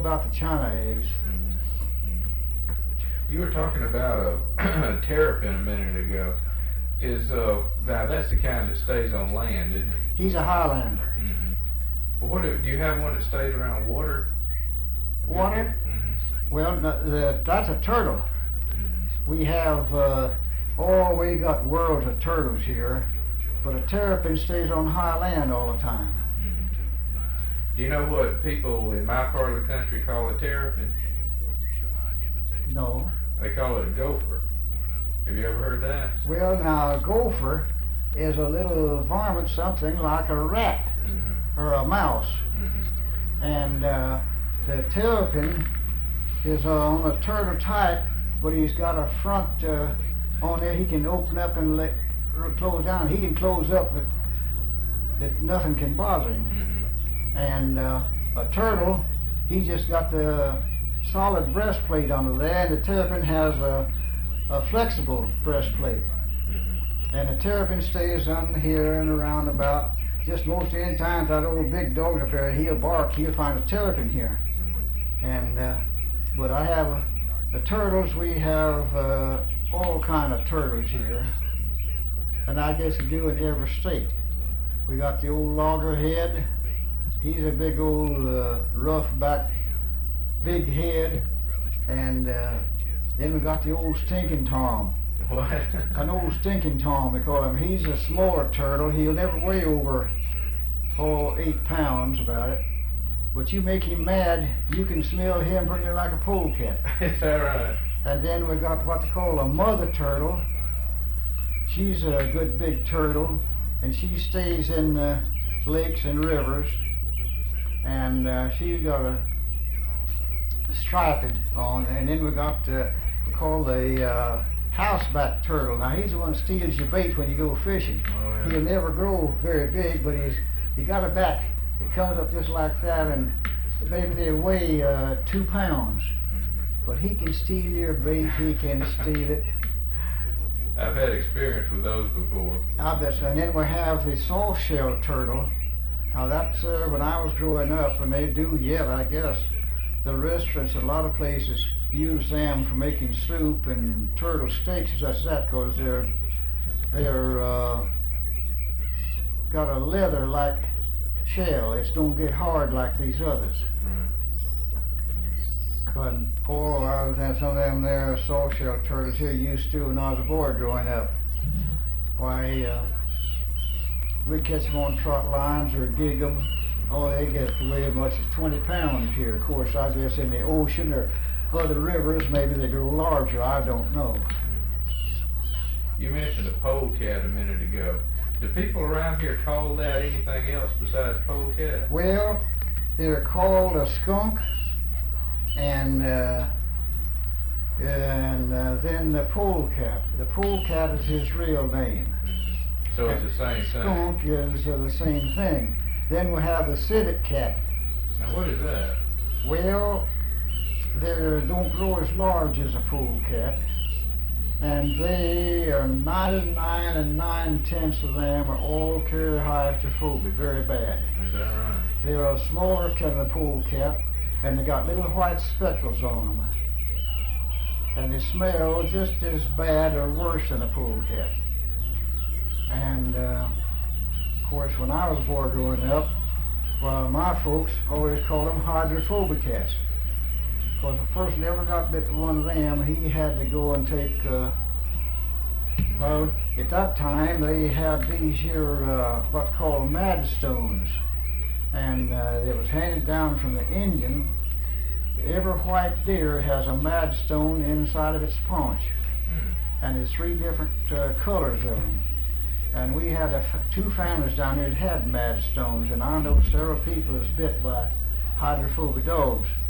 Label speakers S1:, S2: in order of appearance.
S1: about the China eggs.
S2: You were talking about a terrapin a minute ago. Is now that's the kind that stays on land, isn't it?
S1: He's a Highlander.
S2: Mm-hmm. Well, do you have one that stays around water?
S1: Water? Well, no, that's a turtle.
S2: Mm-hmm.
S1: We have, we got worlds of turtles here, but a terrapin stays on high land all the time.
S2: Mm-hmm. Do you know what people in my part of the country call a terrapin?
S1: No.
S2: They call it a gopher. Have you ever heard that?
S1: Well, now, a gopher is a little varmint, something like a rat or a mouse.
S2: Mm-hmm.
S1: And the terrapin is on a turtle type, but he's got a front on there he can open up and close down. He can close up that nothing can bother him.
S2: Mm-hmm.
S1: And a turtle, he just got the solid breastplate under there, and the terrapin has a flexible breastplate.
S2: Mm-hmm.
S1: And the terrapin stays on here and around about, just most any time that old big dog up there, he'll bark, he'll find a terrapin here. And but I have the turtles, we have all kind of turtles here, and I guess you do in every state. We got the old loggerhead. He's a big old rough back, big head, and then we got the old stinking tom.
S2: What?
S1: An old stinking tom, they call him. He's a smaller turtle. He'll never weigh over 8 pounds about it. But you make him mad, you can smell him pretty like a polecat.
S2: Is that right?
S1: And then we got what they call a mother turtle. She's a good big turtle, and she stays in the lakes and rivers. And she's got a striped on. And then we got we call the houseback turtle. Now he's the one that steals your bait when you go fishing.
S2: Oh, yeah.
S1: He'll never grow very big, but he got a back. It comes up just like that, and maybe they weigh 2 pounds. But he can steal your bait, he can steal it.
S2: I've had experience with those before.
S1: I bet so. And then we have the soft shell turtle. Now that's when I was growing up, and they do yet, I guess. The restaurants, a lot of places use them for making soup and turtle steaks, such as that, because they're got a leather like shell. It don't get hard like these others. But I was had some of them there soft shell turtles here used to when I was a boy growing up. Why, we'd catch them on trot lines or gig them. Oh, they get to weigh as much as 20 pounds here. Of course, I guess in the ocean or other rivers, maybe they grow larger. I don't know.
S2: You mentioned a polecat a minute ago. Do people around here call that anything else besides polecat?
S1: Well, they're called a skunk, and then the polecat. The polecat is his real name.
S2: Mm-hmm. So it's the same thing.
S1: Skunk is the same thing. Then we have the civet cat.
S2: Now what is that?
S1: Well, they don't grow as large as a polecat, and they are 99 and 9/10 of them are all carry hydrophobia, very bad.
S2: Is that right?
S1: They're a smaller than the polecat, and they got little white speckles on them, and they smell just as bad or worse than a polecat. And of course, when I was a boy growing up, well, my folks always called them hydrophobic cats. Because if a person ever got bit with one of them, he had to go and take, well, at that time they had these here, what called madstones. And it was handed down from the Indian. Every white deer has a madstone inside of its paunch. And there's 3 different colors of them. And we had 2 families down there that had madstones, and I know several people was bit by hydrophobic dogs.